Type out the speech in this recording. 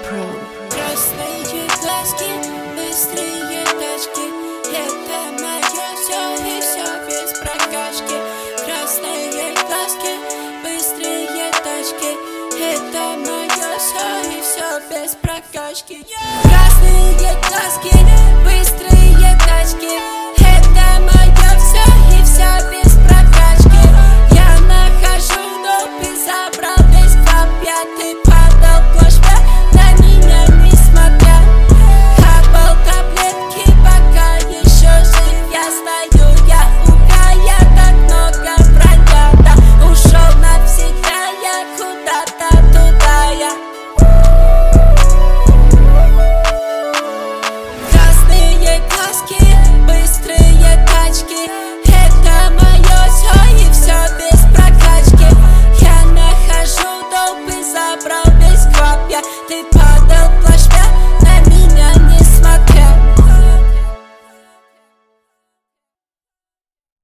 Pro. Красные глазки, быстрые тачки, это мое все и все без прокачки. Красные глазки, быстрые тачки, это мое все и все без прокачки. Красные глазки, быстрые тачки.